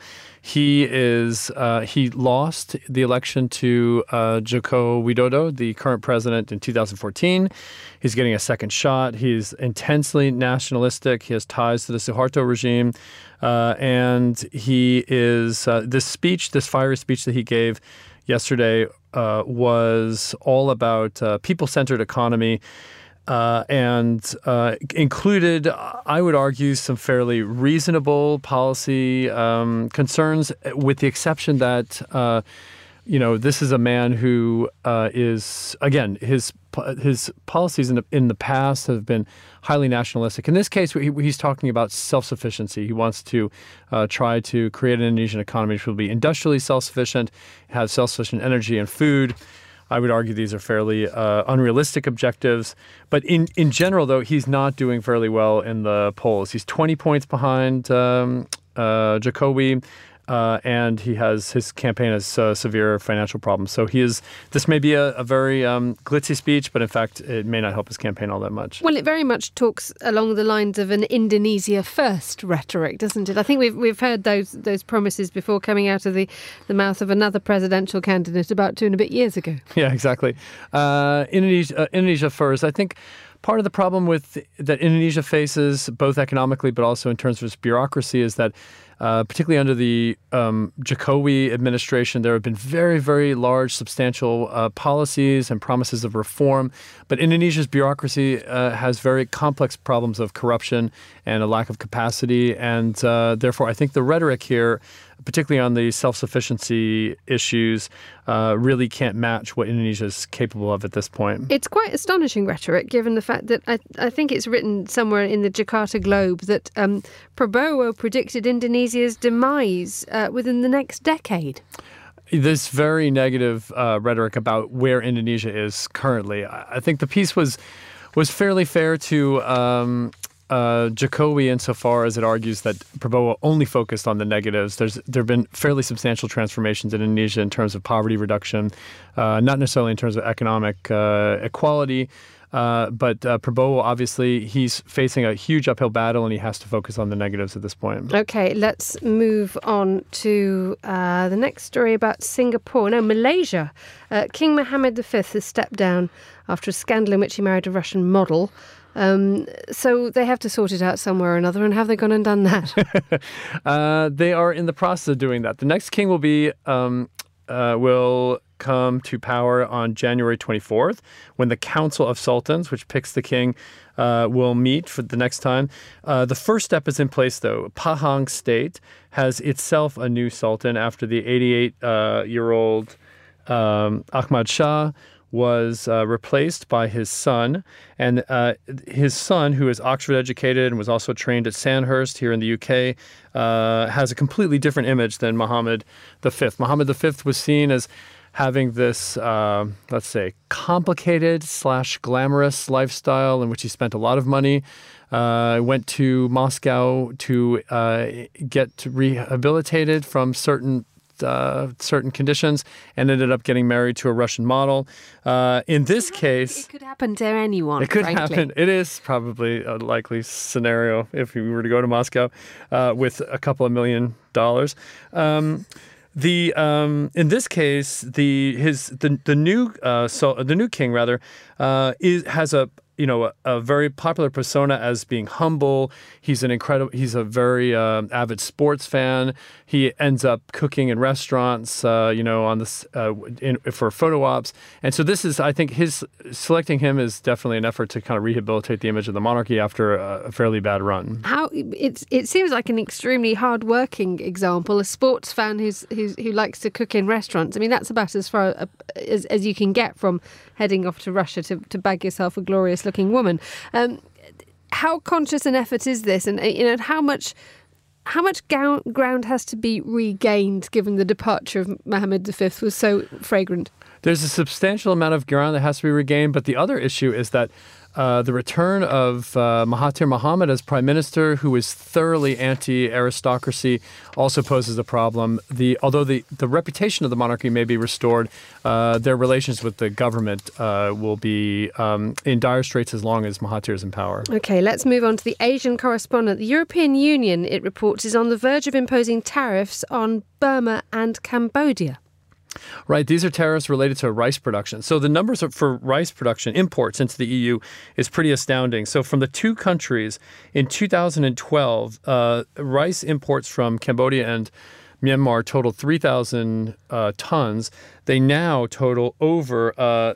[SPEAKER 19] He lost the election to Joko Widodo, the current president, in 2014. He's getting a second shot. He's intensely nationalistic. He has ties to the Suharto regime. And he is, this fiery speech that he gave yesterday was all about people-centered economy. And included, I would argue, some fairly reasonable policy concerns, with the exception that, this is a man who is, again, his policies in the past have been highly nationalistic. In this case, he's talking about self-sufficiency. He wants to try to create an Indonesian economy which will be industrially self-sufficient, have self-sufficient energy and food. I would argue these are fairly unrealistic objectives. But in general, though, he's not doing fairly well in the polls. He's 20 points behind Jokowi, and his campaign has severe financial problems. So this may be a very glitzy speech, but in fact, it may not help his campaign all that much.
[SPEAKER 1] Well, it very much talks along the lines of an Indonesia first rhetoric, doesn't it? I think we've heard those promises before coming out of the mouth of another presidential candidate about 2 and a bit years ago.
[SPEAKER 19] Yeah, exactly. Indonesia first. I think part of the problem that Indonesia faces, both economically but also in terms of its bureaucracy, is that particularly under the Jokowi administration, there have been very, very large, substantial policies and promises of reform. But Indonesia's bureaucracy has very complex problems of corruption and a lack of capacity. And therefore, I think the rhetoric here, particularly on the self-sufficiency issues, really can't match what Indonesia is capable of at this point.
[SPEAKER 1] It's quite astonishing rhetoric, given the fact that I think it's written somewhere in the Jakarta Globe that Prabowo predicted Indonesia's demise within the next decade.
[SPEAKER 19] This very negative rhetoric about where Indonesia is currently. I think the piece was fairly fair to Jokowi insofar as it argues that Prabowo only focused on the negatives. There have been fairly substantial transformations in Indonesia in terms of poverty reduction, not necessarily in terms of economic equality, but Prabowo, obviously, he's facing a huge uphill battle and he has to focus on the negatives at this point.
[SPEAKER 1] Okay, let's move on to the next story about Singapore. No, Malaysia. King Mohammed V has stepped down after a scandal in which he married a Russian model. So they have to sort it out somewhere or another. And have they gone and done that?
[SPEAKER 19] They are in the process of doing that. The next king will come to power on January 24th, when the Council of Sultans, which picks the king, will meet for the next time. The first step is in place, though. Pahang State has itself a new sultan after the 88-year-old Ahmad Shah was replaced by his son. And his son, who is Oxford educated and was also trained at Sandhurst here in the UK, has a completely different image than Mohammed V. Mohammed V was seen as having this, let's say, complicated / glamorous lifestyle in which he spent a lot of money. Went to Moscow to get rehabilitated from certain conditions and ended up getting married to a Russian model. In this case,
[SPEAKER 1] it could happen to anyone.
[SPEAKER 19] It could
[SPEAKER 1] frankly.
[SPEAKER 19] happen. It is probably a likely scenario if we were to go to Moscow with a couple of $1 million. In this case, the new king rather has a very popular persona as being humble. He's a very avid sports fan. He ends up cooking in restaurants, on this for photo ops. And so this is, I think, selecting him is definitely an effort to kind of rehabilitate the image of the monarchy after a fairly bad run.
[SPEAKER 1] It seems like an extremely hard-working example. A sports fan who likes to cook in restaurants. I mean, that's about as far as you can get from heading off to Russia to bag yourself a glorious-looking woman. How conscious an effort is this, and how much ground has to be regained given the departure of Mohammed V was so fragrant?
[SPEAKER 19] There's a substantial amount of ground that has to be regained, but the other issue is that the return of Mahathir Mohamad as prime minister, who is thoroughly anti-aristocracy, also poses a problem. Although the reputation of the monarchy may be restored, their relations with the government will be in dire straits as long as Mahathir is in power.
[SPEAKER 1] OK, let's move on to the Asian correspondent. The European Union, it reports, is on the verge of imposing tariffs on Burma and Cambodia.
[SPEAKER 19] Right. These are tariffs related to rice production. So the numbers for rice production imports into the EU is pretty astounding. So from the two countries in 2012, rice imports from Cambodia and Myanmar totaled 3,000 tons. They now total over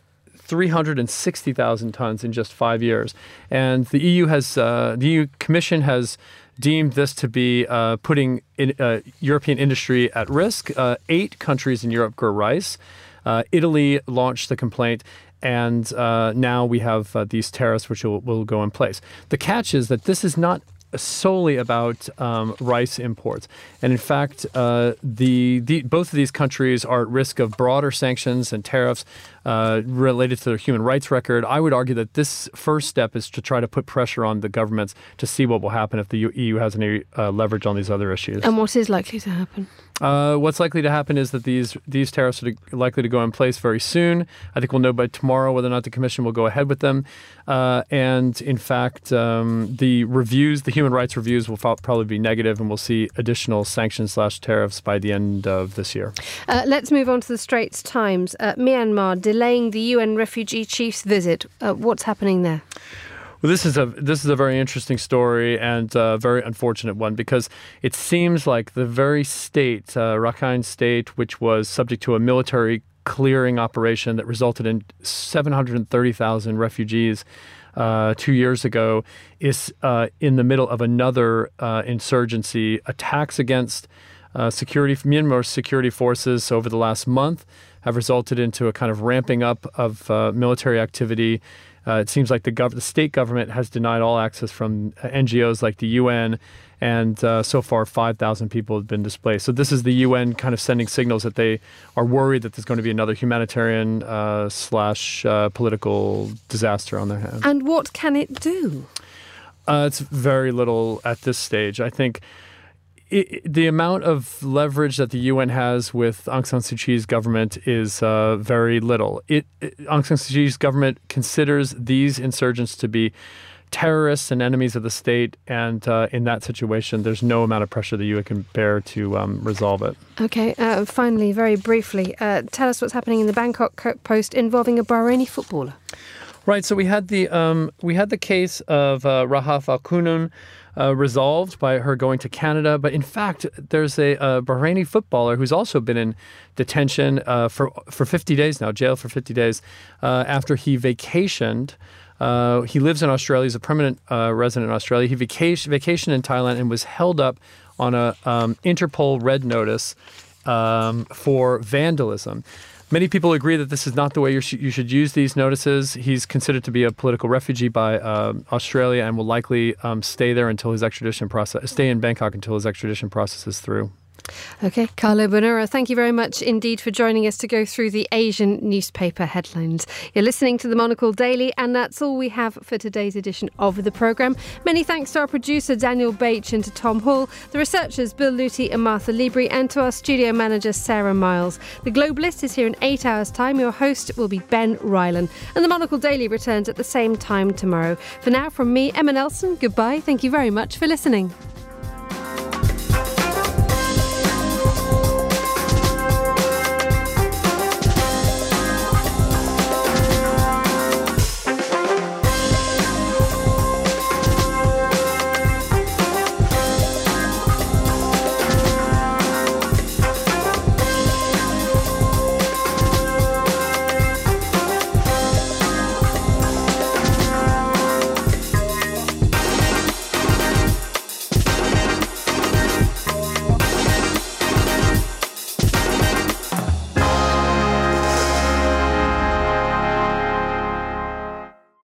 [SPEAKER 19] 360,000 tons in just 5 years. And the EU Commission has deemed this to be putting European industry at risk. 8 countries in Europe grow rice. Italy launched the complaint, and now we have these tariffs which will go in place. The catch is that this is not solely about rice imports. And in fact, both of these countries are at risk of broader sanctions and tariffs related to their human rights record. I would argue that this first step is to try to put pressure on the governments to see what will happen if the EU has any leverage on these other issues.
[SPEAKER 1] And what is likely to happen?
[SPEAKER 19] What's likely to happen is that these tariffs are likely to go in place very soon. I think we'll know by tomorrow whether or not the Commission will go ahead with them. And in fact, the human rights reviews will probably be negative, and we'll see additional sanctions/tariffs by the end of this year.
[SPEAKER 1] Let's move on to the Straits Times. Myanmar delaying the UN refugee chief's visit. What's happening there?
[SPEAKER 19] Well, this is a very interesting story and a very unfortunate one, because it seems like the very state, Rakhine State, which was subject to a military clearing operation that resulted in 730,000 refugees 2 years ago, is in the middle of another insurgency. Attacks against Myanmar's security forces over the last month have resulted into a kind of ramping up of military activity. It seems like the state government has denied all access from NGOs like the UN, and so far 5,000 people have been displaced. So this is the UN kind of sending signals that they are worried that there's going to be another humanitarian / political disaster on their hands.
[SPEAKER 1] And what can it do?
[SPEAKER 19] It's very little at this stage. I think the amount of leverage that the UN has with Aung San Suu Kyi's government is very little. Aung San Suu Kyi's government considers these insurgents to be terrorists and enemies of the state, and in that situation, there's no amount of pressure the UN can bear to resolve it.
[SPEAKER 1] Okay, finally, very briefly, tell us what's happening in the Bangkok Post involving a Bahraini footballer.
[SPEAKER 19] Right, so we had the case of Rahaf Al-Qunun resolved by her going to Canada, but in fact, there's a Bahraini footballer who's also been in detention for 50 days now, jail for 50 days, after he vacationed. He lives in Australia. He's a permanent resident in Australia. He vacationed in Thailand and was held up on a Interpol red notice for vandalism. Many people agree that this is not the way you should use these notices. He's considered to be a political refugee by Australia and will likely stay in Bangkok until his extradition process is through.
[SPEAKER 1] Okay, Carlo Bonura, thank you very much indeed for joining us to go through the Asian newspaper headlines. You're listening to the Monocle Daily, and that's all we have for today's edition of the programme. Many thanks to our producer Daniel Bache and to Tom Hall, the researchers Bill Luty and Martha Libri, and to our studio manager Sarah Miles. The Globalist is here in 8 hours' time. Your host will be Ben Rylan, and the Monocle Daily returns at the same time tomorrow. For now, from me, Emma Nelson, goodbye. Thank you very much for listening.